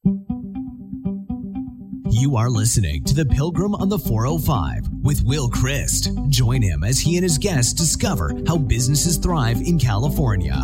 You are listening to The Pilgrim on the 405 with Will Christ. Join him as he and his guests discover how businesses thrive in California.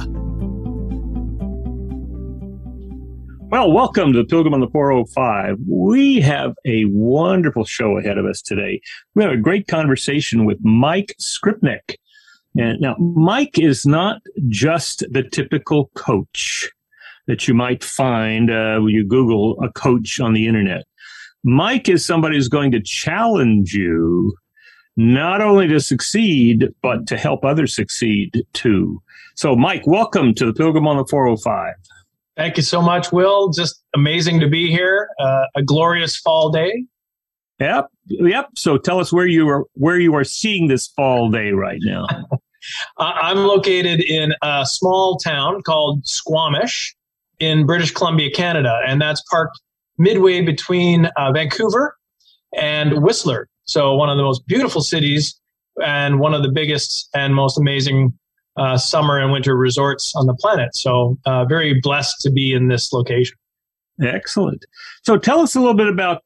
Well, welcome to The Pilgrim on the 405. We have a wonderful show ahead of us today. We have a great conversation with Mike Skripnik. And now, Mike is not just the typical coach that you might find when you Google a coach on the internet. Mike is somebody who's going to challenge you not only to succeed, but to help others succeed too. So, Mike, welcome to The Pilgrim on the 405. Thank you so much, Will. Just amazing to be here. A glorious fall day. Yep. So tell us where you are seeing this fall day right now. I'm located in a small town called Squamish in British Columbia, Canada, and that's parked midway between Vancouver and Whistler. So one of the most beautiful cities and one of the biggest and most amazing summer and winter resorts on the planet. So very blessed to be in this location. Excellent. So tell us a little bit about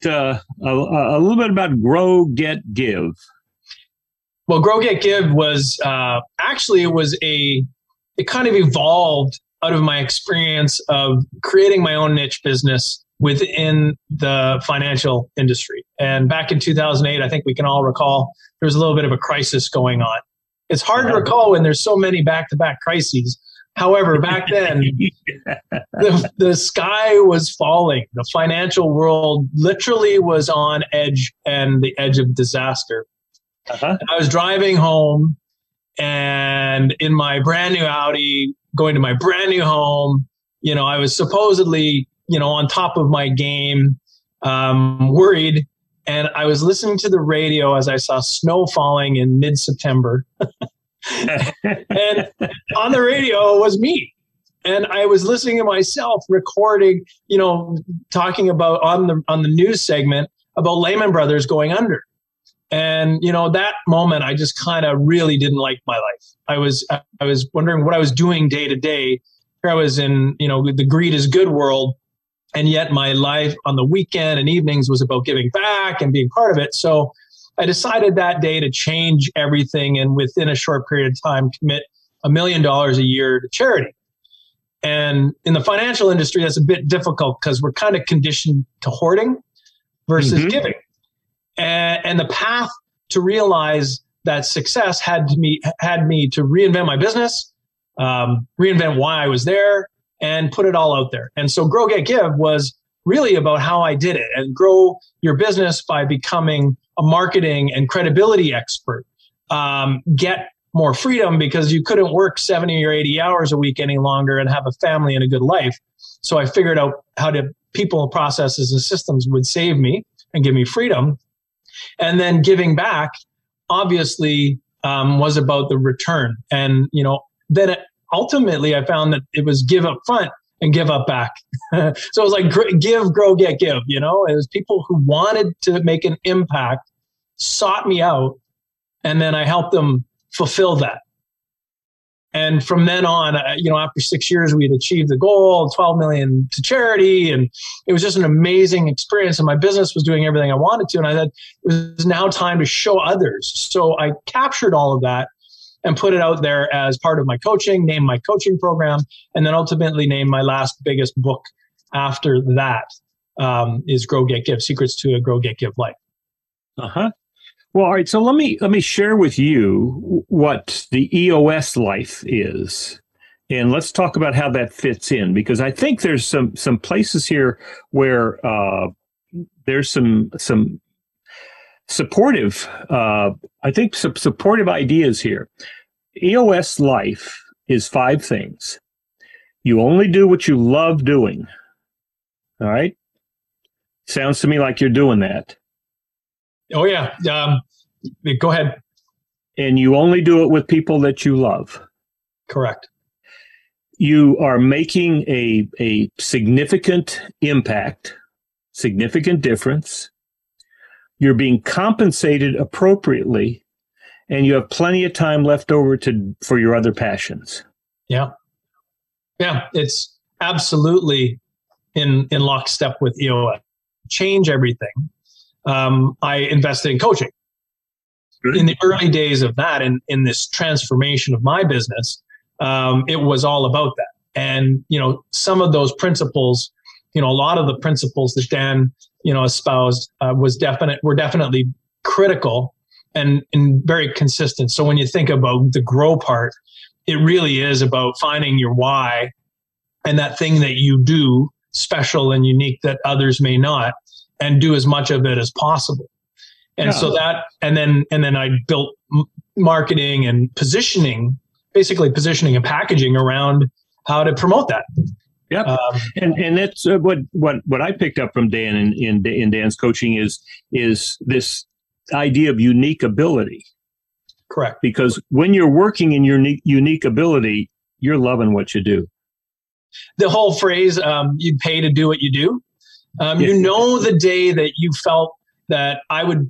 Grow, Get, Give. Well, Grow, Get, Give was it kind of evolved out of my experience of creating my own niche business within the financial industry. And back in 2008, I think we can all recall there was a little bit of a crisis going on. It's hard to recall when there's so many back-to-back crises. However, back then, the sky was falling. The financial world literally was on edge and the edge of disaster. I was driving home and in my brand new Audi, going to my brand new home, I was supposedly, on top of my game, worried. And I was listening to the radio as I saw snow falling in mid-September. And on the radio was me. And I was listening to myself recording, talking about on the news segment about Lehman Brothers going under. And, that moment, I just kind of really didn't like my life. I was wondering what I was doing day to day. Here I was in, the greed is good world. And yet my life on the weekend and evenings was about giving back and being part of it. So I decided that day to change everything and within a short period of time, commit $1 million a year to charity. And in the financial industry, that's a bit difficult because we're kind of conditioned to hoarding versus giving. And the path to realize that success had me to reinvent my business, reinvent why I was there, and put it all out there. And so Grow, Get, Give was really about how I did it and grow your business by becoming a marketing and credibility expert. Get more freedom because you couldn't work 70 or 80 hours a week any longer and have a family and a good life. So I figured out how people, processes, and systems would save me and give me freedom. And then giving back, obviously, was about the return. And, then ultimately, I found that it was give up front and give up back. So it was like give, grow, get, give. It was people who wanted to make an impact, sought me out, and then I helped them fulfill that. And from then on, after 6 years, we had achieved the goal, 12 million to charity. And it was just an amazing experience. And my business was doing everything I wanted to. And I said, it was now time to show others. So I captured all of that and put it out there as part of my coaching, named my coaching program, and then ultimately named my last biggest book after that is Grow, Get, Give, Secrets to a Grow, Get, Give Life. Well, all right. So let me share with you what the EOS life is, and let's talk about how that fits in, because I think there's some places here where there's some supportive, some supportive ideas here. EOS life is 5 things. You only do what you love doing. All right. Sounds to me like you're doing that. Oh, yeah. Go ahead. And you only do it with people that you love. Correct. You are making a significant impact, significant difference. You're being compensated appropriately, and you have plenty of time left over for your other passions. Yeah. Yeah, it's absolutely in lockstep with EOS, change everything. I invested in coaching. In the early days of that, in this transformation of my business, it was all about that. And, some of those principles, a lot of the principles that Dan, espoused were definitely critical and very consistent. So when you think about the grow part, it really is about finding your why and that thing that you do special and unique that others may not, and do as much of it as possible. And so that, and then I built marketing and basically positioning and packaging around how to promote that. Yep. And that's what I picked up from Dan in Dan's coaching is this idea of unique ability. Correct. Because when you're working in your unique ability, you're loving what you do. The whole phrase, you pay to do what you do. The day that you felt that I would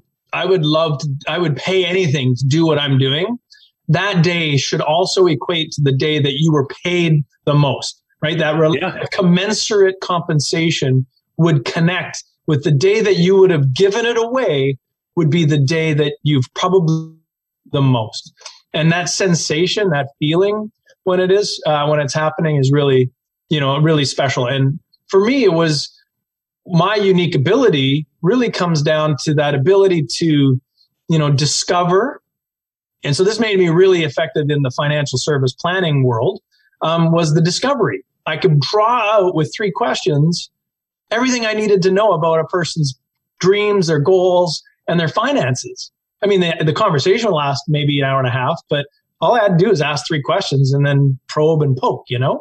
pay anything to do what I'm doing, that day should also equate to the day that you were paid the most, right? That commensurate compensation would connect with the day that you would have given it away, would be the day that you've probably the most. And that sensation, that feeling when it's happening is really, really special. And for me, it was my unique ability really comes down to that ability to, discover. And so this made me really effective in the financial service planning world, was the discovery. I could draw out with 3 questions everything I needed to know about a person's dreams, their goals, and their finances. I mean, the conversation will last maybe an hour and a half, but all I had to do is ask 3 questions and then probe and poke, And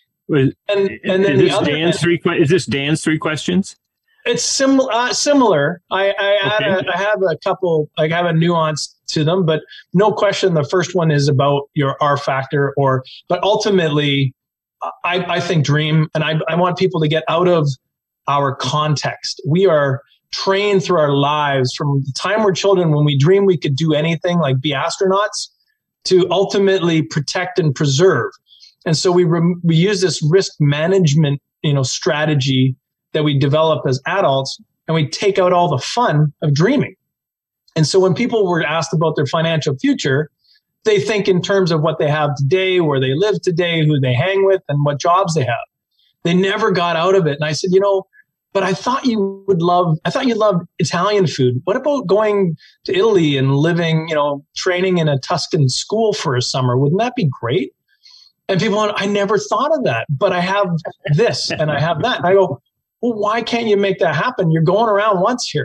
then is this Dan's 3 questions? It's similar. I have a couple. I have a nuance to them, but no question. The first one is about your R factor, but ultimately, I think dream, and I want people to get out of our context. We are trained through our lives from the time we're children, when we dream we could do anything, like be astronauts, to ultimately protect and preserve. And so we use this risk management, strategy that we develop as adults, and we take out all the fun of dreaming. And so when people were asked about their financial future, they think in terms of what they have today, where they live today, who they hang with, and what jobs they have. They never got out of it. And I said, but I thought you'd love Italian food. What about going to Italy and living, training in a Tuscan school for a summer? Wouldn't that be great? And people went, I never thought of that, but I have this and I have that. And I go, well, why can't you make that happen? You're going around once here.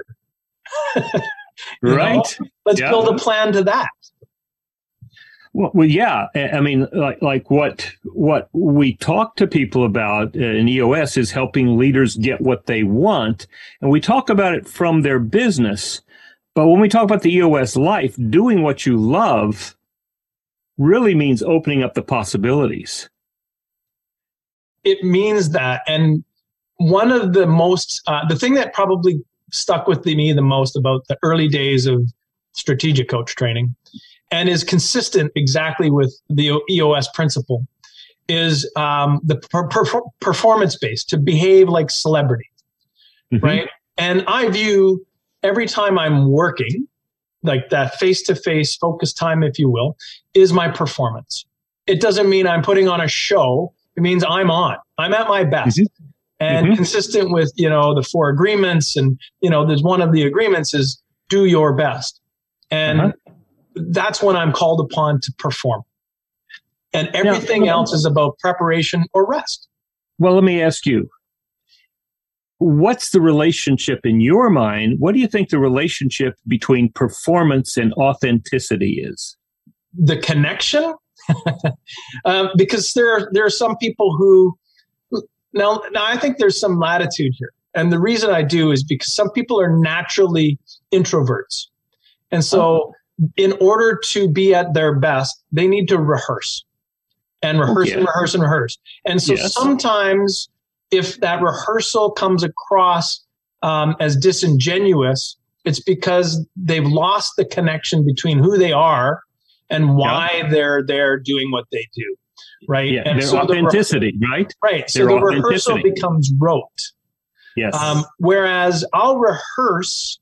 Right. Let's build a plan to that. Well, yeah. I mean, like what we talk to people about in EOS is helping leaders get what they want. And we talk about it from their business. But when we talk about the EOS life, doing what you love really means opening up the possibilities. It means that. And one of the most, the thing that probably stuck with me the most about the early days of strategic coach training, and is consistent exactly with the EOS principle, is the performance-based, to behave like celebrity, right? And I view every time I'm working, like that face-to-face focus time, if you will, is my performance. It doesn't mean I'm putting on a show. It means I'm at my best. And consistent with, the 4 agreements, and, there's one of the agreements is do your best. And that's when I'm called upon to perform. And everything else is about preparation or rest. Well, let me ask you, what's the relationship in your mind? What do you think the relationship between performance and authenticity is? The connection? Because there are some people who, now I think there's some latitude here. And the reason I do is because some people are naturally introverts. And so in order to be at their best, they need to rehearse and rehearse and rehearse and rehearse. And so sometimes if that rehearsal comes across as disingenuous, it's because they've lost the connection between who they are and why they're there doing what they do. right? Yeah, And their so authenticity, right? Right. So Their the rehearsal authenticity. becomes rote. Yes. Whereas I'll rehearse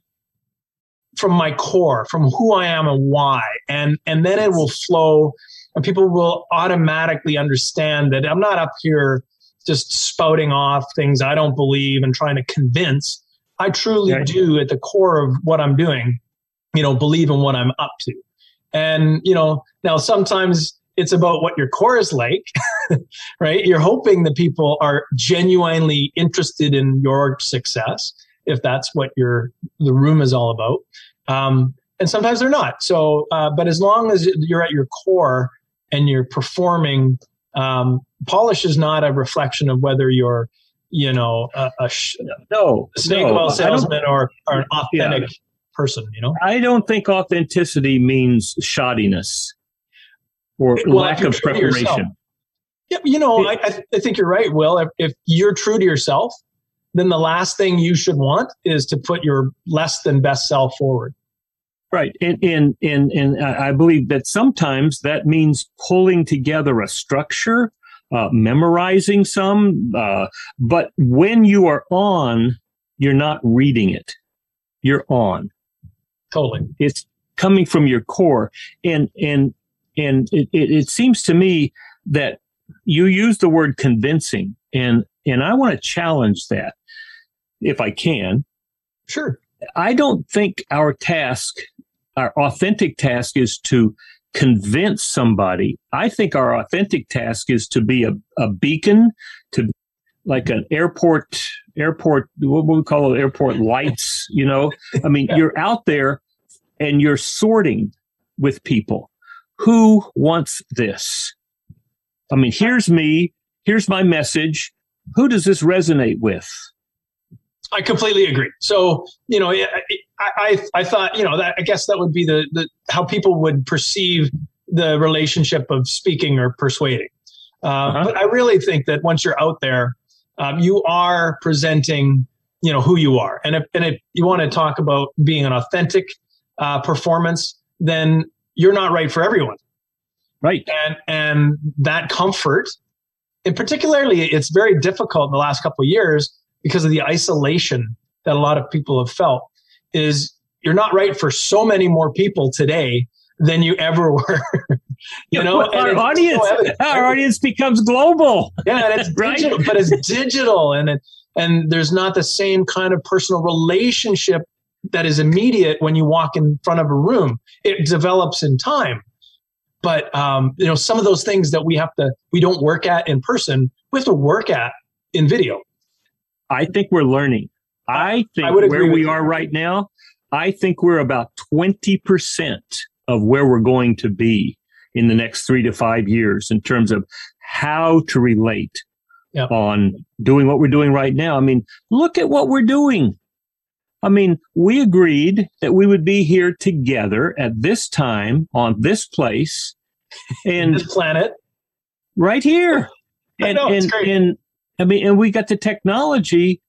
from my core, from who I am and why, and then it will flow, and people will automatically understand that I'm not up here just spouting off things I don't believe and trying to convince. I truly do, at the core of what I'm doing, believe in what I'm up to. And, now sometimes it's about what your core is like, right? You're hoping that people are genuinely interested in your success, if that's what the room is all about. And sometimes they're not. So, but as long as you're at your core and you're performing, polish is not a reflection of whether you're, a snake oil salesman or an authentic person, I don't think authenticity means shoddiness or lack of preparation. Yeah, I think you're right, Will. If you're true to yourself, then the last thing you should want is to put your less than best self forward. Right. And I believe that sometimes that means pulling together a structure, memorizing some, but when you are on, you're not reading it. You're on. Totally. It's coming from your core. And it seems to me that you use the word convincing, and I want to challenge that if I can. Sure. I don't think our authentic task is to convince somebody. I think our authentic task is to be a beacon, to like an airport, what we call it, airport lights, I mean, You're out there and you're sorting with people. Who wants this? I mean, here's me. Here's my message. Who does this resonate with? I completely agree. So, I thought, that I guess that would be the how people would perceive the relationship of speaking or persuading. But I really think that once you're out there, you are presenting, who you are. And if you want to talk about being an authentic performance, then you're not right for everyone. Right. And that comfort, and particularly it's very difficult in the last couple of years because of the isolation that a lot of people have felt, is you're not right for so many more people today than you ever were. Our audience becomes global. Yeah, and it's digital, but it's digital, and there's not the same kind of personal relationship that is immediate when you walk in front of a room. It develops in time. But some of those things that we don't work at in person, we have to work at in video. I think we're learning. I think where we are right now, I think we're about 20% of where we're going to be in the next 3 to 5 years in terms of how to relate on doing what we're doing right now. I mean, look at what we're doing. I mean, we agreed that we would be here together at this time on this place and this planet right here. It's great. And we got the technology.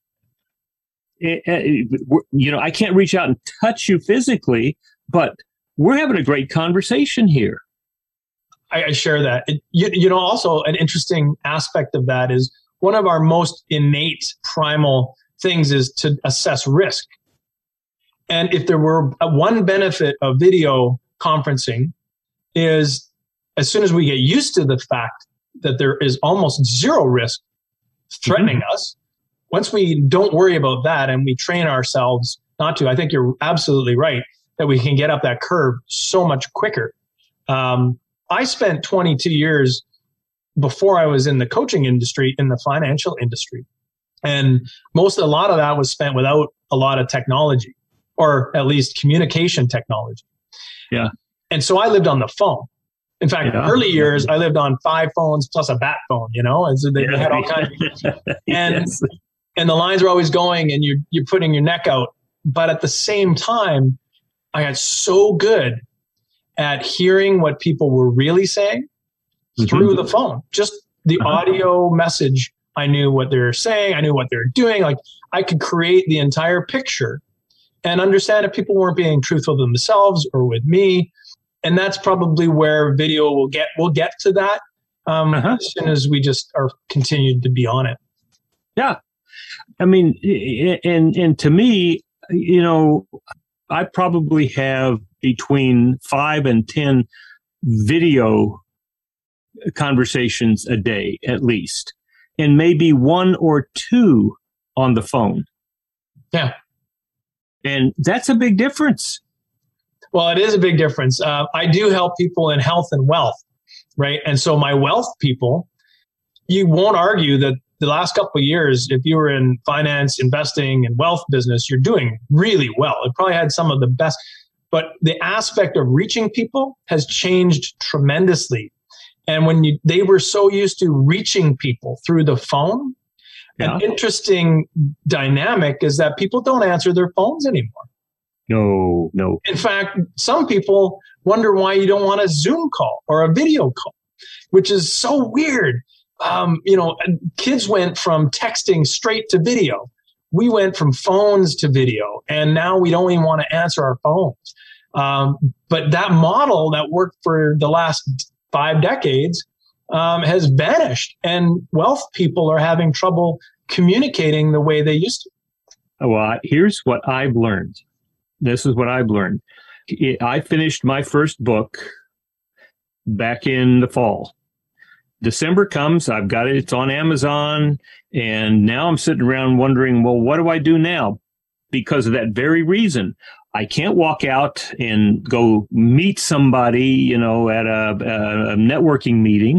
I can't reach out and touch you physically, but we're having a great conversation here. I share that. Also an interesting aspect of that is one of our most innate primal things is to assess risk. And if there were one benefit of video conferencing is as soon as we get used to the fact that there is almost zero risk threatening us, once we don't worry about that and we train ourselves not to, I think you're absolutely right that we can get up that curve so much quicker. I spent 22 years before I was in the coaching industry, in the financial industry. And a lot of that was spent without a lot of technology, or at least communication technology. Yeah. And so I lived on the phone. In fact, early years, I lived on 5 phones plus a bat phone, and so they had all kinds of, and the lines were always going and you're putting your neck out. But at the same time, I got so good at hearing what people were really saying through the phone, just the audio message. I knew what they were saying. I knew what they were doing. Like I could create the entire picture and understand if people weren't being truthful to themselves or with me. And that's probably where video will get to that. as soon as we just are continued to be on it. Yeah. I mean, and to me, I probably have between 5 and 10 video conversations a day, at least, and maybe 1 or 2 on the phone. Yeah. And that's a big difference. Well, it is a big difference. I do help people in health and wealth, right? And so my wealth people, you won't argue that the last couple of years, if you were in finance, investing, and wealth business, you're doing really well. It probably had some of the best, but the aspect of reaching people has changed tremendously. And when they were so used to reaching people through the phone, an interesting dynamic is that people don't answer their phones anymore. No. In fact, some people wonder why you don't want a Zoom call or a video call, which is so weird. Kids went from texting straight to video. We went from phones to video, and now we don't even want to answer our phones. But that model that worked for the last 5 decades has vanished, and wealth people are having trouble communicating the way they used to. Well, here's what I've learned. This is what I've learned. I finished my first book back in the fall. December comes, I've got it, it's on Amazon, and now I'm sitting around wondering, well, what do I do now? Because of that very reason. I can't walk out and go meet somebody, at a networking meeting.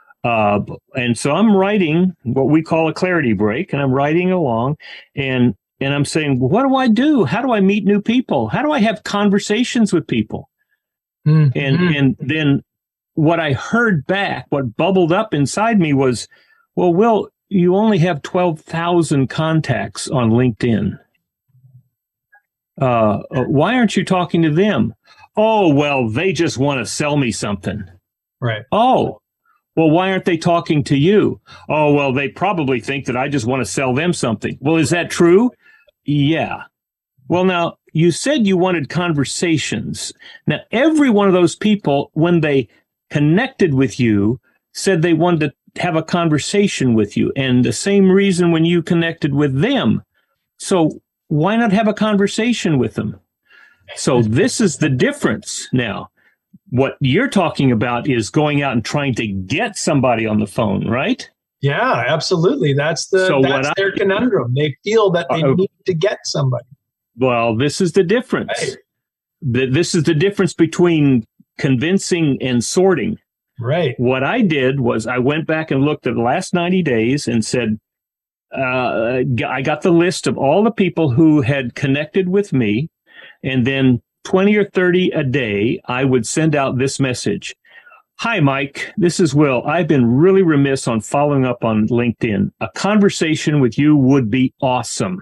And so I'm writing what we call a clarity break, and I'm writing along, and I'm saying, what do I do? How do I meet new people? How do I have conversations with people? Mm-hmm. And then what I heard back, what bubbled up inside me was, well, Will, you only have 12,000 contacts on LinkedIn. Why aren't you talking to them? Oh, well, they just want to sell me something. Right. Oh, well, why aren't they talking to you? Oh, well, they probably think that I just want to sell them something. Well, is that true? Yeah. Well, now, you said you wanted conversations. Now, every one of those people, when they connected with you, said they wanted to have a conversation with you. And the same reason when you connected with them. So why not have a conversation with them? So this is the difference now. What you're talking about is going out and trying to get somebody on the phone, right? Yeah, absolutely. That's their conundrum. They feel that they need to get somebody. Well, this is the difference. Right. This is the difference between convincing and sorting. Right. What I did was I went back and looked at the last 90 days and said, I got the list of all the people who had connected with me, and then 20 or 30 a day, I would send out this message. Hi, Mike. This is Will. I've been really remiss on following up on LinkedIn. A conversation with you would be awesome.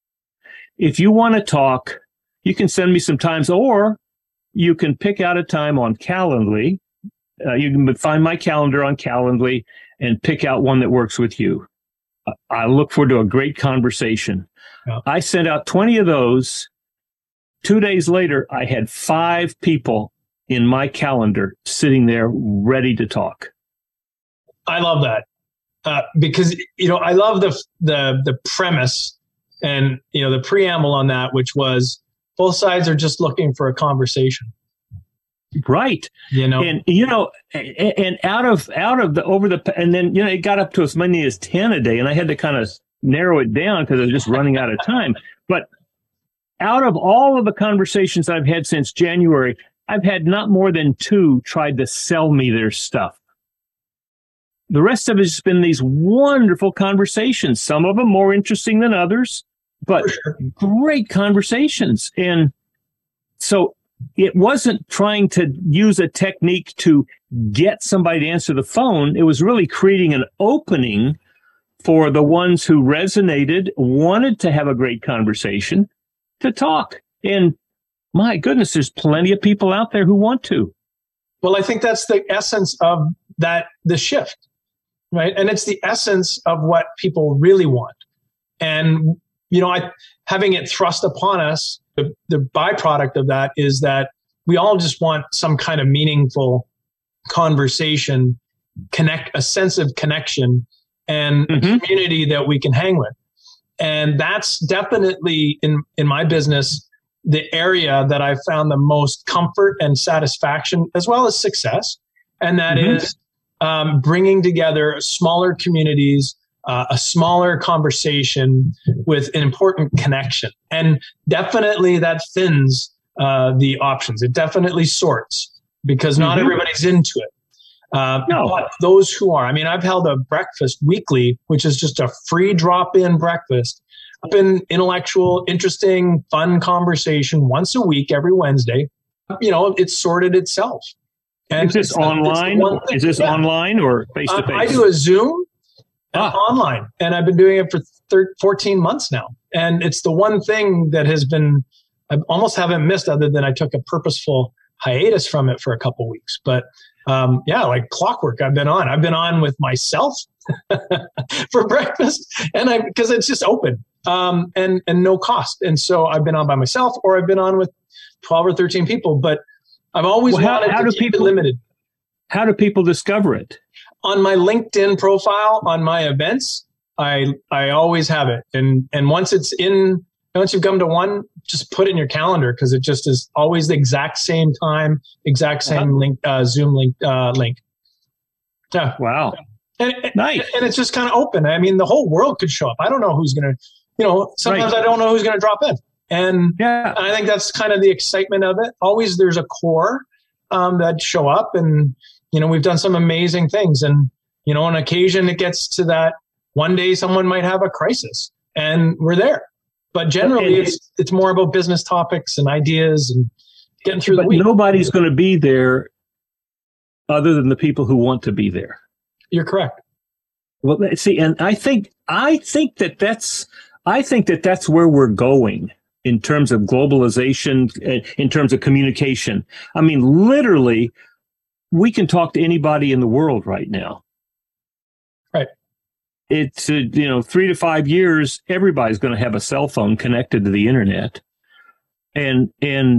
If you want to talk, you can send me some times, or you can pick out a time on Calendly. You can find my calendar on Calendly and pick out one that works with you. I look forward to a great conversation. Yeah. I sent out 20 of those. 2 days later, I had 5 people in my calendar sitting there ready to talk. I love that because, I love the premise and, the preamble on that, which was both sides are just looking for a conversation. Right. And out of the, and then, it got up to as many as 10 a day, and I had to kind of narrow it down because I was just running out of time. But out of all of the conversations I've had since January, I've had not more than 2 tried to sell me their stuff. The rest of it has been these wonderful conversations, some of them more interesting than others, but great conversations. And so it wasn't trying to use a technique to get somebody to answer the phone. It was really creating an opening for the ones who resonated, wanted to have a great conversation, to talk. And my goodness, there's plenty of people out there who want to. Well, I think that's the essence of the shift, right? And it's the essence of what people really want. And, having it thrust upon us, the byproduct of that is that we all just want some kind of meaningful conversation a sense of connection and a community that we can hang with. And that's definitely in my business, the area that I found the most comfort and satisfaction, as well as success. And that is bringing together smaller communities, a smaller conversation with an important connection. And definitely that thins the options. It definitely sorts because not everybody's into it. No. But those who are, I mean, I've held a breakfast weekly, which is just a free drop-in breakfast. Open, intellectual, interesting, fun conversation once a week, every Wednesday. You know, it's sorted itself. And is this online? Is this online or face-to-face? I do a Zoom online, and I've been doing it for 14 months now. And it's the one thing that I almost haven't missed, other than I took a purposeful hiatus from it for a couple weeks. But like clockwork, I've been on with myself for breakfast, and because it's just open and no cost. And so I've been on by myself, or I've been on with 12 or 13 people, but I've always wanted to keep it limited. How do people discover it? On my LinkedIn profile, on my events, I always have it. And once you've come to one, just put it in your calendar, because it just is always the exact same time, exact same link, Zoom link. Yeah. Wow. And, nice. And it's just kind of open. I mean, the whole world could show up. I don't know who's going to, sometimes I don't know who's going to drop in. And I think that's kind of the excitement of it. Always there's a core that show up, and, we've done some amazing things. And, on occasion it gets to that one day someone might have a crisis and we're there. But generally it's more about business topics and ideas and getting through the week. Nobody's going to be there other than the people who want to be there. You're correct. Well, see, and I think that's where we're going in terms of globalization, in terms of communication. I mean, literally, we can talk to anybody in the world right now. Right. It's 3 to 5 years, everybody's going to have a cell phone connected to the internet, and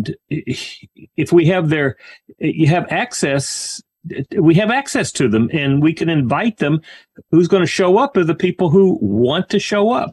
if we have we have access to them, and we can invite them. Who's going to show up are the people who want to show up.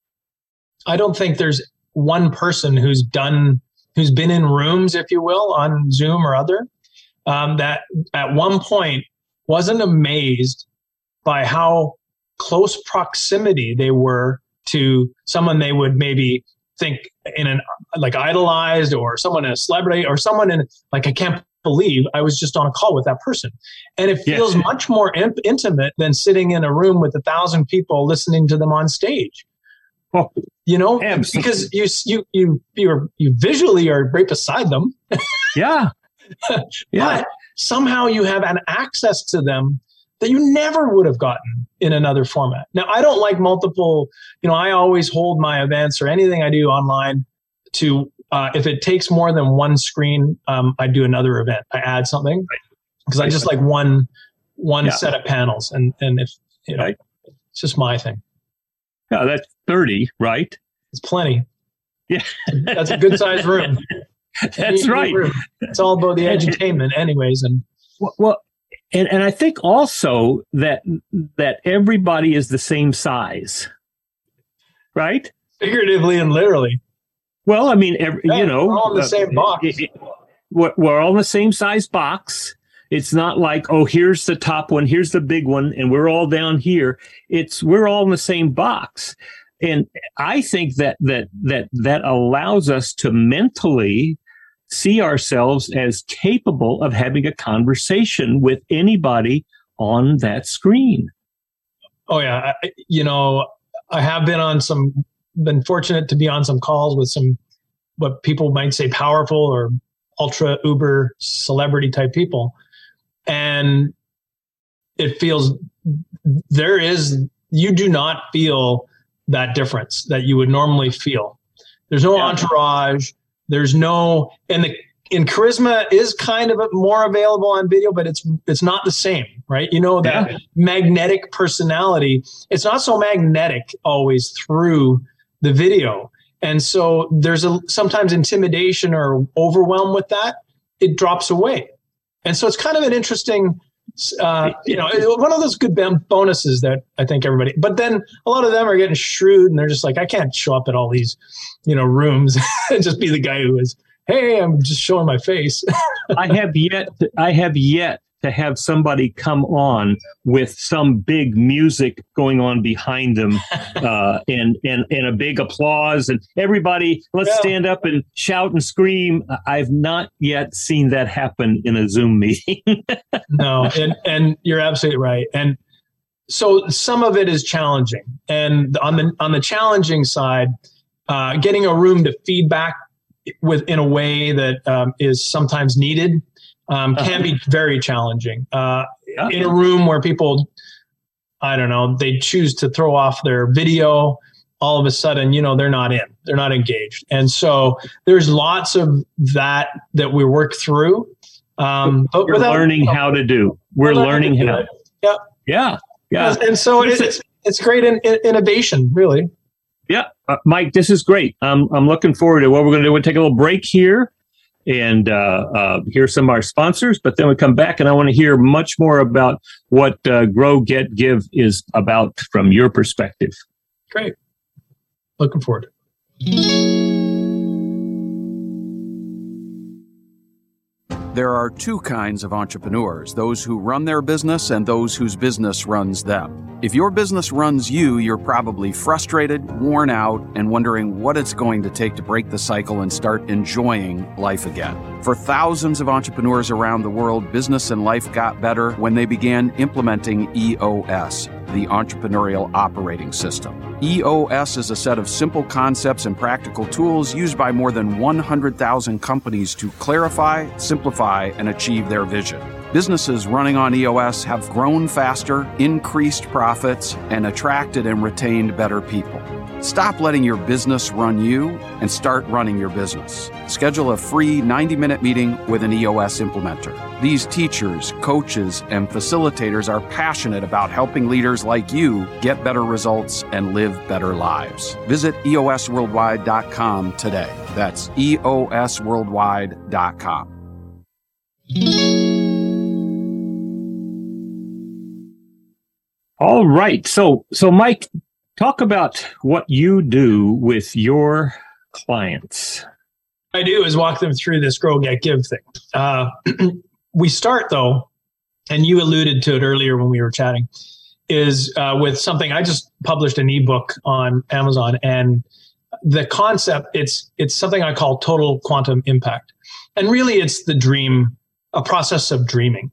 I don't think there's one person who's been in rooms, if you will, on Zoom or other, that at one point wasn't amazed by how close proximity they were to someone they would maybe think idolized, or someone in a celebrity, or someone in I can't believe I was just on a call with that person. And it feels much more intimate than sitting in a room with 1,000 people listening to them on stage. Well, because you visually are right beside them. Yeah. But somehow you have an access to them that you never would have gotten in another format. Now, I don't like multiple, I always hold my events or anything I do online to, if it takes more than one screen, I do another event. I add something because I just like one set of panels. And if, it's just my thing. Yeah, that's 30, right? It's plenty. Yeah. That's a good sized room. That's right. It's all about the edutainment anyways. And And I think also that everybody is the same size, right? Figuratively and literally. Well, I mean, we're all in the same box. We're all in the same size box. It's not like, oh, here's the top one, here's the big one, and we're all down here. We're all in the same box. And I think that allows us to mentally see ourselves as capable of having a conversation with anybody on that screen. Oh yeah. I have been fortunate to be on some calls with some, what people might say powerful or ultra uber celebrity type people. And it feels you do not feel that difference that you would normally feel. There's no entourage. There's no, and charisma is kind of more available on video, but it's not the same, right? That magnetic personality, it's not so magnetic always through the video. And so there's sometimes intimidation or overwhelm with that. It drops away. And so it's kind of an interesting One of those good bonuses that I think everybody, but then a lot of them are getting shrewd and they're just like, I can't show up at all these, rooms and just be the guy who is, hey, I'm just showing my face. I have yet to have somebody come on with some big music going on behind them, and a big applause and everybody, let's stand up and shout and scream. I've not yet seen that happen in a Zoom meeting. No, and you're absolutely right. And so some of it is challenging. And on the challenging side, getting a room to feedback in a way that is sometimes needed can be very challenging. In a room where people, I don't know, they choose to throw off their video, all of a sudden, they're not engaged. And so there's lots of that we work through. But we're learning how to do. We're learning how. Yeah. And so it's great innovation, really. Yeah, Mike, this is great. I'm looking forward to what we're going to do. We'll take a little break here and hear some of our sponsors, but then we come back and I want to hear much more about what Grow, Get, Give is about from your perspective. Great. Looking forward to it. There are two kinds of entrepreneurs, those who run their business and those whose business runs them. If your business runs you, you're probably frustrated, worn out, and wondering what it's going to take to break the cycle and start enjoying life again. For thousands of entrepreneurs around the world, business and life got better when they began implementing EOS, the Entrepreneurial Operating System. EOS is a set of simple concepts and practical tools used by more than 100,000 companies to clarify, simplify, and achieve their vision. Businesses running on EOS have grown faster, increased profits, and attracted and retained better people. Stop letting your business run you and start running your business. Schedule a free 90-minute meeting with an EOS implementer. These teachers, coaches, and facilitators are passionate about helping leaders like you get better results and live better lives. Visit EOSworldwide.com today. That's EOSworldwide.com. All right. So Mike, talk about what you do with your clients. What I do is walk them through this Grow, Get, Give thing. We start, though, and you alluded to it earlier when we were chatting, is with something. I just published an ebook on Amazon, and the concept, it's something I call total quantum impact. And really, it's the dream, a process of dreaming.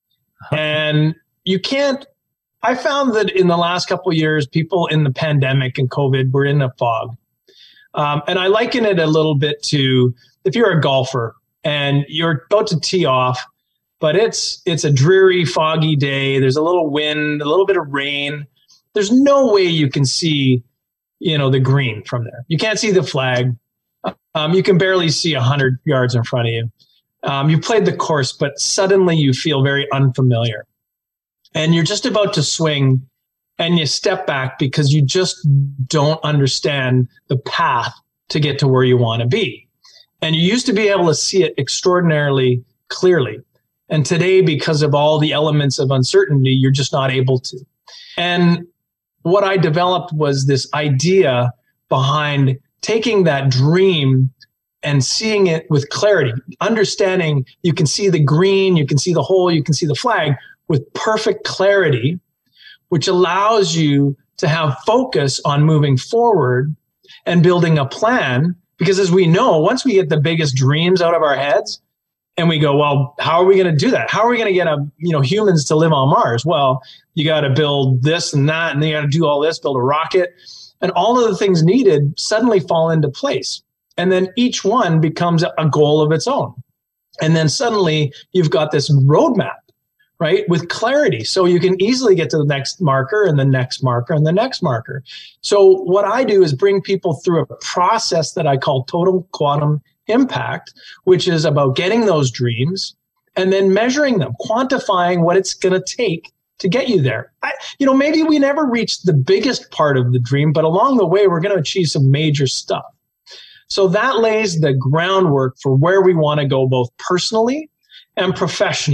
And you can't, I found that in the last couple of years, people in the pandemic and COVID were in a fog. And I liken it a little bit to if you're a golfer and you're about to tee off, but it's a dreary, foggy day. There's a little wind, a little bit of rain. There's no way you can see, the green from there. You can't see the flag. You can barely see 100 yards in front of you. You played the course, but suddenly you feel very unfamiliar. And you're just about to swing and you step back because you just don't understand the path to get to where you want to be. And you used to be able to see it extraordinarily clearly. And today, because of all the elements of uncertainty, you're just not able to. And what I developed was this idea behind taking that dream and seeing it with clarity, understanding you can see the green, you can see the hole, you can see the flag with perfect clarity, which allows you to have focus on moving forward and building a plan. Because as we know, once we get the biggest dreams out of our heads and we go, well, how are we going to do that? How are we going to get humans to live on Mars? Well, you got to build this and that, and then you got to do all this, build a rocket, and all of the things needed suddenly fall into place. And then each one becomes a goal of its own. And then suddenly you've got this roadmap, right, with clarity. So you can easily get to the next marker and the next marker and the next marker. So what I do is bring people through a process that I call total quantum impact, which is about getting those dreams and then measuring them, quantifying what it's going to take to get you there. Maybe we never reach the biggest part of the dream, but along the way, we're going to achieve some major stuff. So that lays the groundwork for where we want to go, both personally and professionally.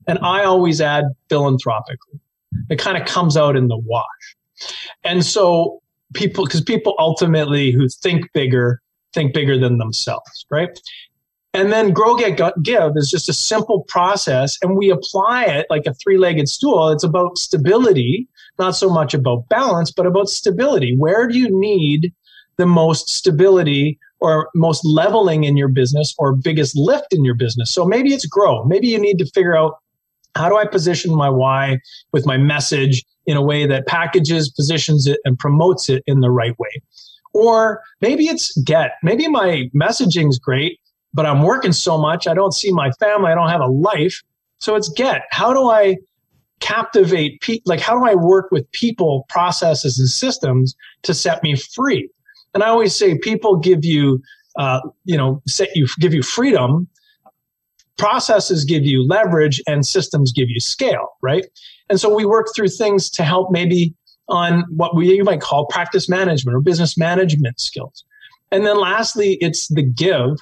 And I always add philanthropically. It kind of comes out in the wash. And so because people ultimately who think bigger than themselves, right? And then Grow, Get, Give is just a simple process, and we apply it like a three-legged stool. It's about stability, not so much about balance, but about stability. Where do you need the most stability or most leveling in your business or biggest lift in your business? So maybe it's grow. Maybe you need to figure out, how do I position my why with my message in a way that packages, positions it, and promotes it in the right way? Or maybe it's get. Maybe my messaging's great, but I'm working so much, I don't see my family, I don't have a life. So it's get. How do I captivate people? Like, how do I work with people, processes, and systems to set me free? And I always say people give you, give you freedom, processes give you leverage, and systems give you scale, right? And so we work through things to help maybe on what you might call practice management or business management skills. And then lastly, it's the give.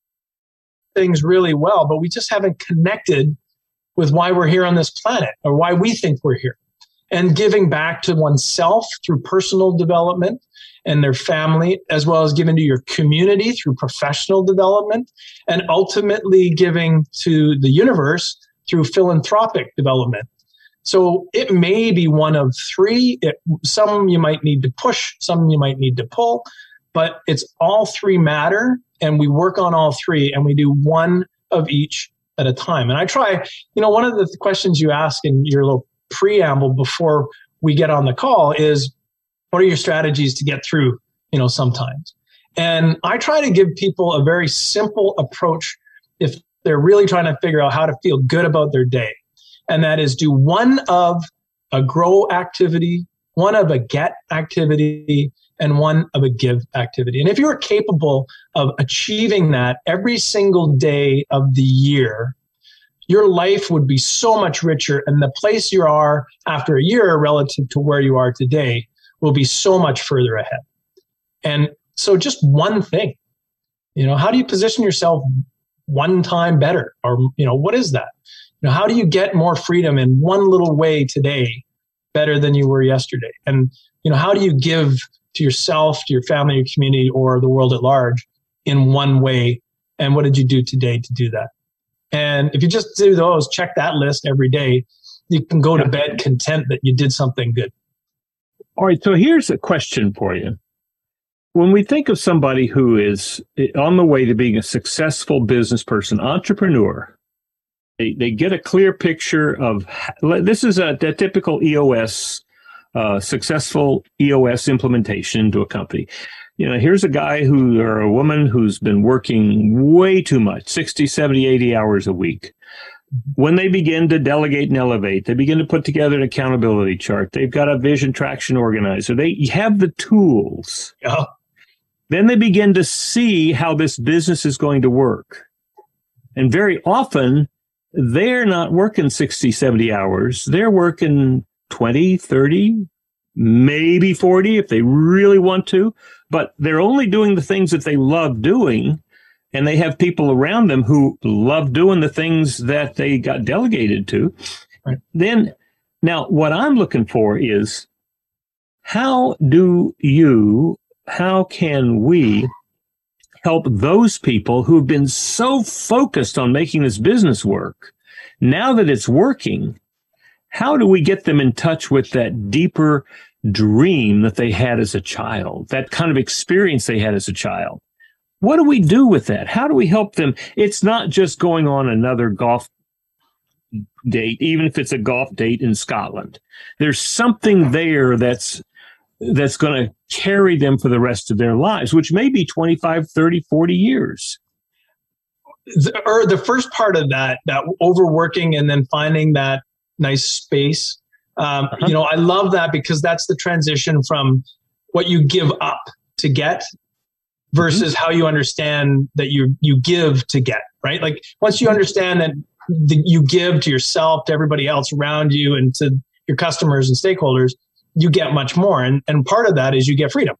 Things really well, but we just haven't connected with why we're here on this planet or why we think we're here. And giving back to oneself through personal development and their family, as well as giving to your community through professional development, and ultimately giving to the universe through philanthropic development. So it may be one of three. Some you might need to push, some you might need to pull, but it's all three matter. And we work on all three, and we do one of each at a time. And I try, one of the questions you ask in your little preamble before we get on the call is, what are your strategies to get through, sometimes? And I try to give people a very simple approach if they're really trying to figure out how to feel good about their day. And that is, do one of a grow activity, one of a get activity, and one of a give activity. And if you are capable of achieving that every single day of the year, your life would be so much richer, and the place you are after a year relative to where you are today will be so much further ahead. And so just one thing, how do you position yourself one time better? Or, what is that? How do you get more freedom in one little way today better than you were yesterday? And, how do you give to yourself, to your family, your community, or the world at large in one way? And what did you do today to do that? And if you just do those, check that list every day, you can go to bed content that you did something good. All right. So here's a question for you. When we think of somebody who is on the way to being a successful business person, entrepreneur, they get a clear picture of, this is a typical EOS, successful EOS implementation into a company. Here's a guy or a woman who's been working way too much, 60, 70, 80 hours a week. When they begin to delegate and elevate, they begin to put together an accountability chart. They've got a vision traction organizer. They have the tools. Yeah. Then they begin to see how this business is going to work. And very often, they're not working 60, 70 hours. They're working 20, 30, maybe 40 if they really want to. But they're only doing the things that they love doing. And they have people around them who love doing the things that they got delegated to. Right. Now, what I'm looking for is, how can we help those people who've been so focused on making this business work? Now that it's working, how do we get them in touch with that deeper dream that they had as a child, that kind of experience they had as a child? What do we do with that? How do we help them? It's not just going on another golf date, even if it's a golf date in Scotland. There's something there that's going to carry them for the rest of their lives, which may be 25, 30, 40 years. The first part of that overworking and then finding that nice space, I love that, because that's the transition from what you give up to get versus how you understand that you give to get, right? Like, once you understand that you give to yourself, to everybody else around you, and to your customers and stakeholders, you get much more. And part of that is you get freedom.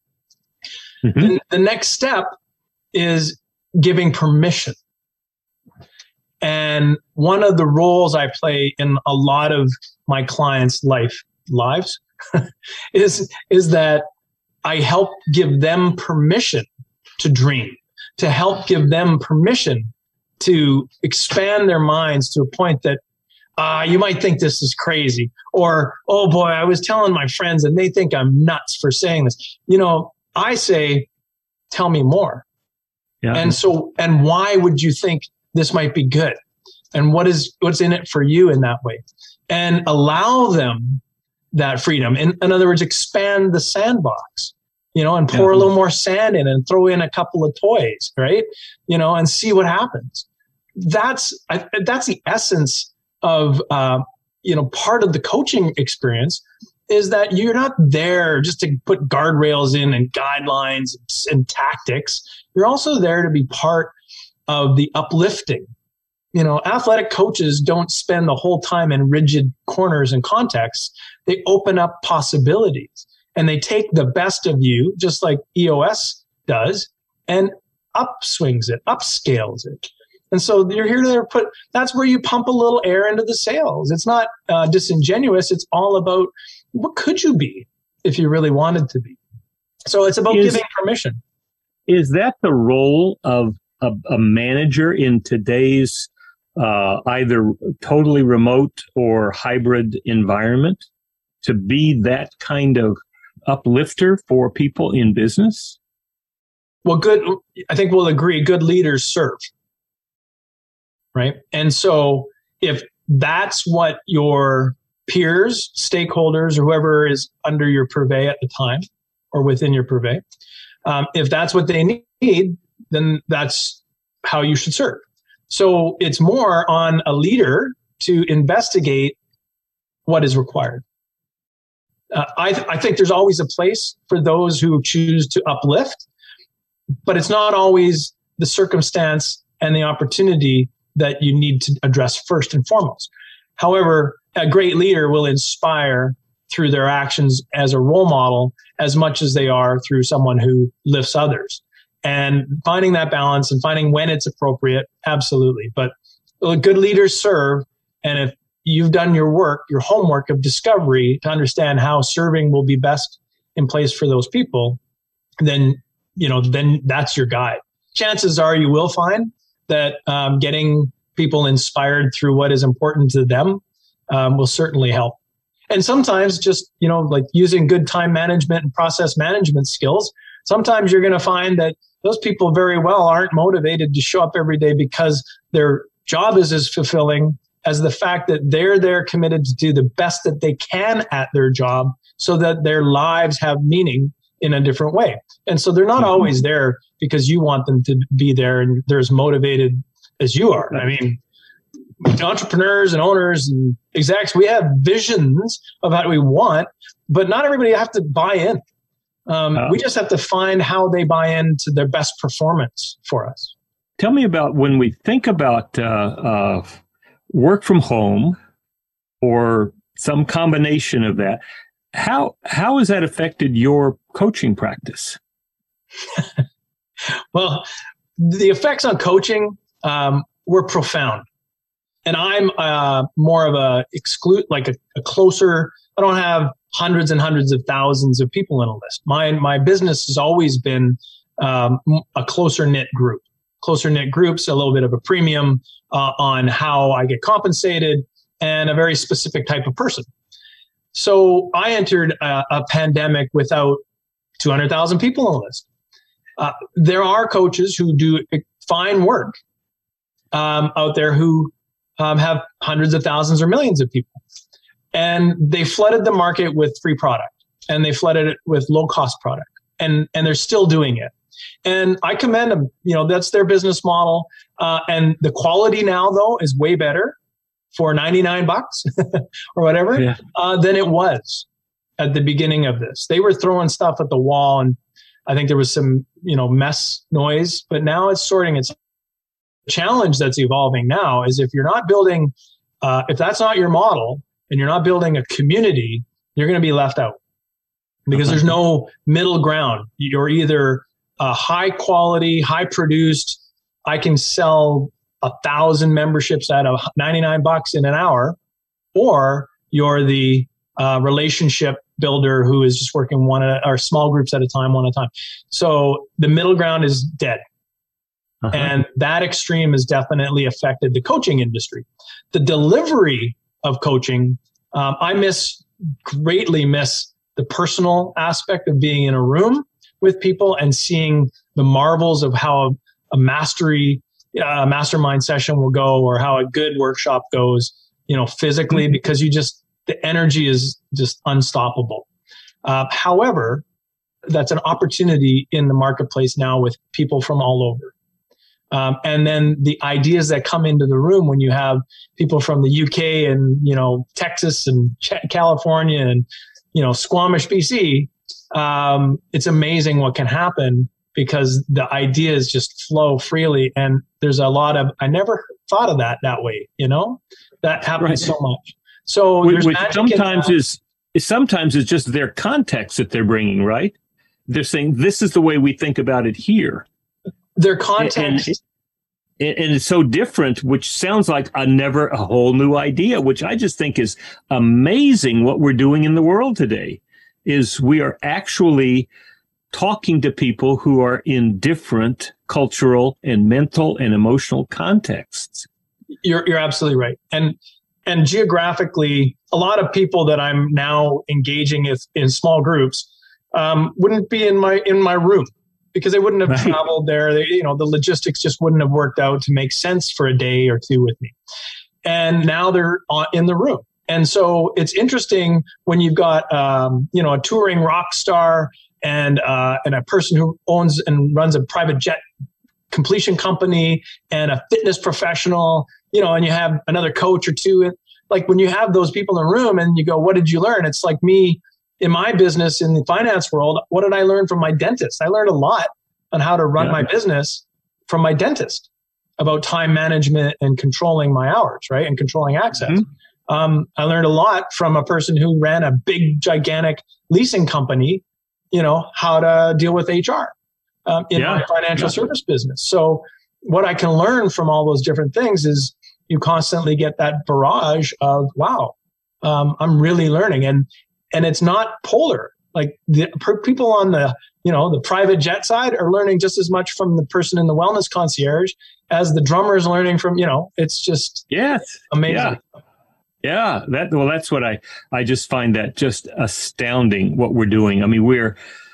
Mm-hmm. The next step is giving permission. And one of the roles I play in a lot of my clients' lives is that I help give them permission to dream, to help give them permission to expand their minds to a point that you might think this is crazy, or, oh boy, I was telling my friends and they think I'm nuts for saying this. I say, tell me more. Yeah. And why would you think this might be good? And what's in it for you in that way? And allow them that freedom. In other words, expand the sandbox, and pour a little more sand in and throw in a couple of toys, right? And see what happens. That's the essence of, part of the coaching experience is that you're not there just to put guardrails in and guidelines and tactics. You're also there to be part of the uplifting. Athletic coaches don't spend the whole time in rigid corners and contexts. They open up possibilities and they take the best of you, just like EOS does, and upswings it, upscales it. And so you're here to that's where you pump a little air into the sails. It's not disingenuous. It's all about what could you be if you really wanted to be. So it's about giving permission. Is that the role of a manager in today's either totally remote or hybrid environment, to be that kind of uplifter for people in business? Well, I think we'll agree, good leaders serve. Right. And so if that's what your peers, stakeholders, or whoever is under your purvey at the time or within your purvey, if that's what they need, then that's how you should serve. So it's more on a leader to investigate what is required. I think there's always a place for those who choose to uplift, but it's not always the circumstance and the opportunity that you need to address first and foremost. However, a great leader will inspire through their actions as a role model as much as they are through someone who lifts others. And finding that balance and finding when it's appropriate, absolutely. But good leaders serve. And if you've done your work, your homework of discovery to understand how serving will be best in place for those people, then that's your guide. Chances are you will find that getting people inspired through what is important to them will certainly help. And sometimes just, like using good time management and process management skills, sometimes you're going to find that those people very well aren't motivated to show up every day because their job is as fulfilling as the fact that they're there committed to do the best that they can at their job so that their lives have meaning in a different way. And so they're not always there because you want them to be there and they're as motivated as you are. I mean, entrepreneurs and owners and execs, we have visions of how we want, but not everybody have to buy in. We just have to find how they buy into their best performance for us. Tell me about when we think about work from home or some combination of that. How has that affected your coaching practice? Well, the effects on coaching were profound. And I'm more of a closer, I don't have hundreds and hundreds of thousands of people in a list. My business has always been a closer knit group. Closer knit groups, a little bit of a premium on how I get compensated, and a very specific type of person. So I entered a pandemic without 200,000 people on the list. There are coaches who do fine work out there who have hundreds of thousands or millions of people. And they flooded the market with free product, and they flooded it with low cost product, and they're still doing it. And I commend them. That's their business model. And the quality now, though, is way better for $99 or whatever than it was at the beginning of this. They were throwing stuff at the wall, and I think there was some, mess noise, but now it's sorting its challenge that's evolving now is if you're not building, if that's not your model and you're not building a community, you're going to be left out because there's no middle ground. You're either high quality, high produced, I can sell 1,000 memberships at $99 in an hour, or you're the relationship builder who is just working or small groups at a time, one at a time. So the middle ground is dead. And that extreme has definitely affected the coaching industry. The delivery of coaching, I greatly miss the personal aspect of being in a room with people and seeing the marvels of how a mastermind session will go, or how a good workshop goes, physically, because the energy is just unstoppable. However, that's an opportunity in the marketplace now with people from all over. And then the ideas that come into the room when you have people from the UK and, Texas and California and, Squamish, BC, it's amazing what can happen because the ideas just flow freely. And there's a lot of, I never thought of that way, that happens so much. So which sometimes is just their context that they're bringing, right? They're saying, this is the way we think about it here. Their context. And it's so different, which sounds like a whole new idea, which I just think is amazing. What we're doing in the world today is we are actually talking to people who are in different cultural and mental and emotional contexts. You're absolutely right. And geographically, a lot of people that I'm now engaging in small groups wouldn't be in my room, because they wouldn't have traveled there. The logistics just wouldn't have worked out to make sense for a day or two with me. And now they're in the room. And so it's interesting when you've got, a touring rock star and a person who owns and runs a private jet completion company and a fitness professional, and you have another coach or two. Like when you have those people in the room and you go, what did you learn? It's like me. In my business, in the finance world, what did I learn from my dentist? I learned a lot on how to run my business from my dentist about time management and controlling my hours, right? And controlling access. Mm-hmm. I learned a lot from a person who ran a big, gigantic leasing company, how to deal with HR in my financial service business. So what I can learn from all those different things is you constantly get that barrage of, wow, I'm really learning. And it's not polar. Like the people on the private jet side are learning just as much from the person in the wellness concierge as the drummer is learning from, it's just amazing. Yeah. That's what I just find that just astounding what we're doing. I mean, we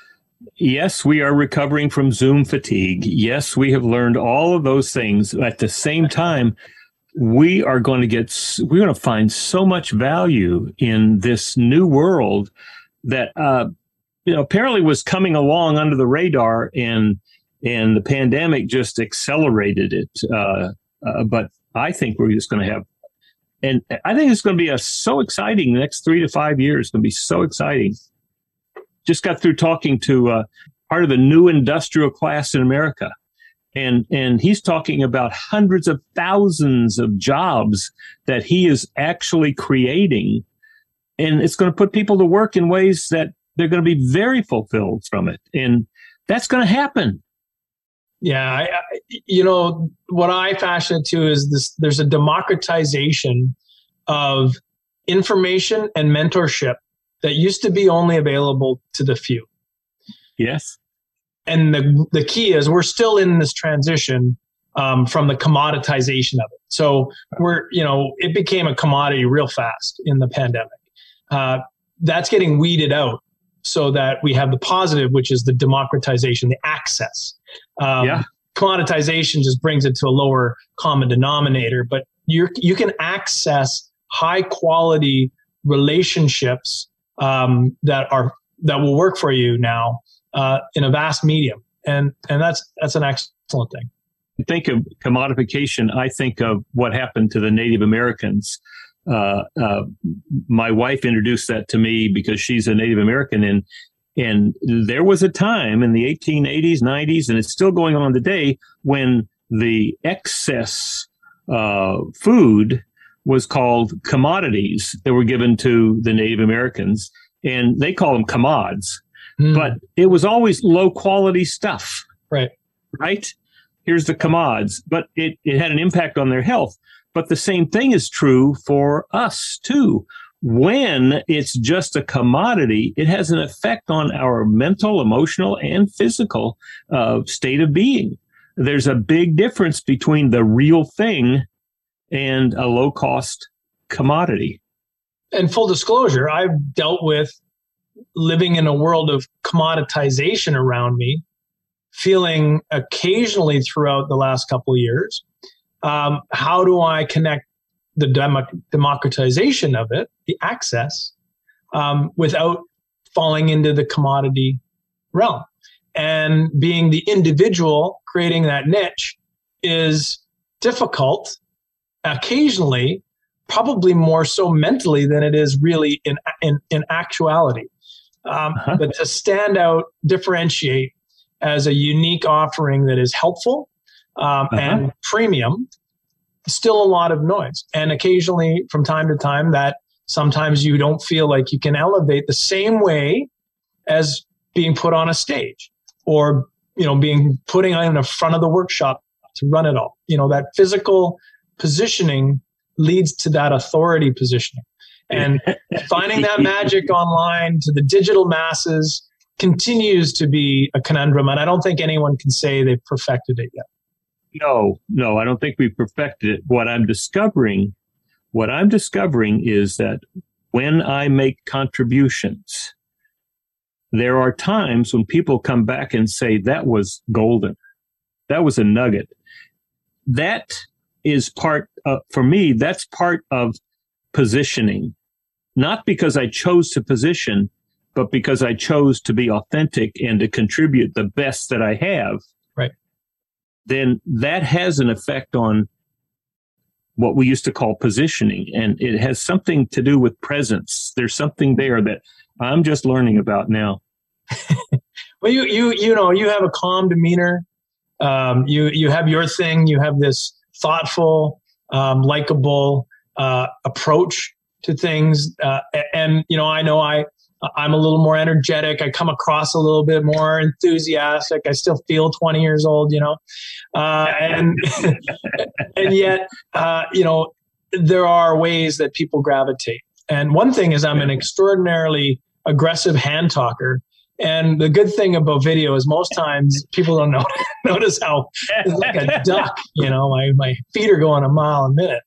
are recovering from Zoom fatigue. Yes, we have learned all of those things. At the same time, we're going to find so much value in this new world that, apparently was coming along under the radar, and the pandemic just accelerated it. But I think we're just going to have, and I think it's going to be so exciting. The next 3 to 5 years is going to be so exciting. Just got through talking to part of the new industrial class in America. And he's talking about hundreds of thousands of jobs that he is actually creating. And it's going to put people to work in ways that they're going to be very fulfilled from it. And that's going to happen. Yeah. What I fashion it to is this, there's a democratization of information and mentorship that used to be only available to the few. Yes. And the key is we're still in this transition from the commoditization of it. So it became a commodity real fast in the pandemic. That's getting weeded out so that we have the positive, which is the democratization, the access. Commoditization just brings it to a lower common denominator, but you can access high quality relationships that will work for you now. In a vast medium. And that's an excellent thing. Think of commodification. I think of what happened to the Native Americans. My wife introduced that to me because she's a Native American. And there was a time in the 1880s, 90s, and it's still going on today, when the excess food was called commodities that were given to the Native Americans. And they call them commods. But it was always low quality stuff. Right. here's the commods, but it had an impact on their health. But the same thing is true for us too. When it's just a commodity, it has an effect on our mental, emotional, and physical state of being. There's a big difference between the real thing and a low-cost commodity. And full disclosure, I've dealt with living in a world of commoditization around me, feeling occasionally throughout the last couple of years, how do I connect the democratization of it, the access, without falling into the commodity realm? And being the individual creating that niche is difficult occasionally, probably more so mentally than it is really in actuality. But to stand out, differentiate as a unique offering that is helpful and premium, still a lot of noise. And occasionally, from time to time, that sometimes you don't feel like you can elevate the same way as being put on a stage or, being putting on the front of the workshop to run it all. That physical positioning leads to that authority positioning. And finding that magic online to the digital masses continues to be a conundrum. And I don't think anyone can say they've perfected it yet. No, I don't think we've perfected it. What I'm discovering is that when I make contributions, there are times when people come back and say, that was golden. That was a nugget. That is for me, that's part of positioning. Not because I chose to position, but because I chose to be authentic and to contribute the best that I have. Right. Then that has an effect on what we used to call positioning. And it has something to do with presence. There's something there that I'm just learning about now. Well, you have a calm demeanor. You have your thing. You have this thoughtful, likable approach to things. And I know I'm a little more energetic. I come across a little bit more enthusiastic. I still feel 20 years old, and yet, there are ways that people gravitate. And one thing is I'm an extraordinarily aggressive hand talker. And the good thing about video is most times people don't notice how it's like a duck, my feet are going a mile a minute.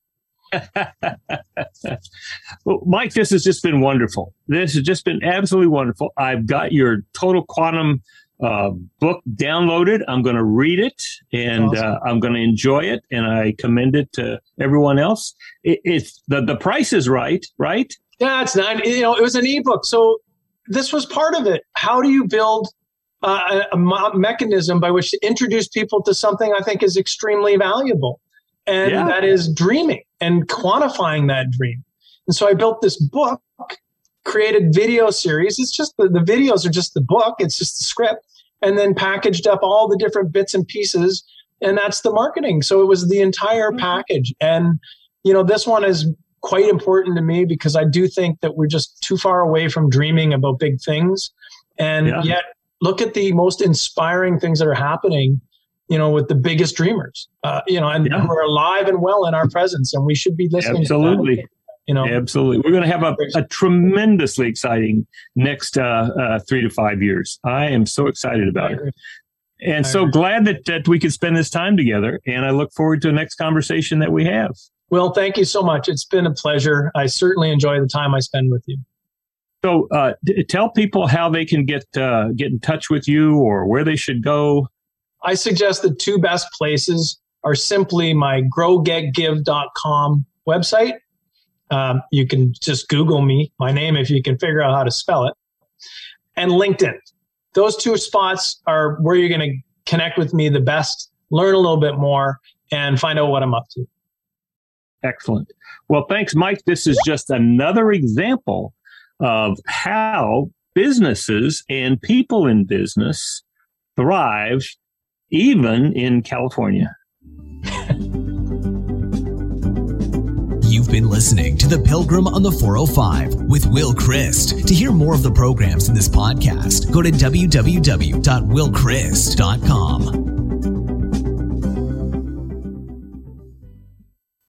Well, Mike, this has just been wonderful. This has just been absolutely wonderful. I've got your Total Quantum book downloaded. I'm going to read it and awesome. I'm going to enjoy it. And I commend it to everyone else. It's the price is right? Yeah, it's not. It was an ebook. So this was part of it. How do you build a mechanism by which to introduce people to something I think is extremely valuable? And that is dreaming and quantifying that dream. And so I built this book, created video series. It's just the videos are just the book. It's just the script, and then packaged up all the different bits and pieces. And that's the marketing. So it was the entire package. And, this one is quite important to me because I do think that we're just too far away from dreaming about big things. And yet look at the most inspiring things that are happening, with the biggest dreamers, who are alive and well in our presence, and we should be listening. Absolutely. To them, Absolutely. We're going to have a tremendously exciting next 3 to 5 years. I am so excited about it. And so glad that we could spend this time together. And I look forward to the next conversation that we have. Well, thank you so much. It's been a pleasure. I certainly enjoy the time I spend with you. So tell people how they can get in touch with you or where they should go. I suggest the two best places are simply my growgetgive.com website. You can just Google me, my name, if you can figure out how to spell it, and LinkedIn. Those two spots are where you're going to connect with me the best, learn a little bit more, and find out what I'm up to. Excellent. Well, thanks, Mike. This is just another example of how businesses and people in business thrive even in California. You've been listening to The Pilgrim on the 405 with Will Christ. To hear more of the programs in this podcast, go to www.willchrist.com.